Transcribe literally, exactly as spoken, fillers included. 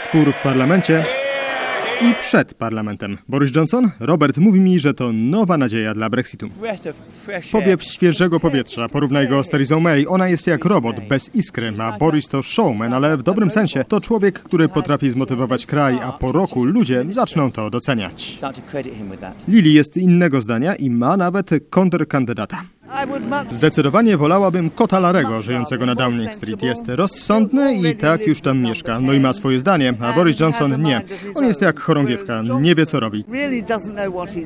spór w parlamencie i przed parlamentem. Boris Johnson? Robert mówi mi, że to nowa nadzieja dla Brexitu. Powiew świeżego powietrza. Porównaj go z Theresa May. Ona jest jak robot, bez iskry, a Boris to showman, ale w dobrym sensie. To człowiek, który potrafi zmotywować kraj, a po roku ludzie zaczną to doceniać. Lily jest innego zdania i ma nawet kontrkandydata. Zdecydowanie wolałabym kota Larego, żyjącego na Downing Street. Jest rozsądny i tak już tam mieszka. No i ma swoje zdanie, a Boris Johnson nie. On jest jak chorągiewka, nie wie co robi.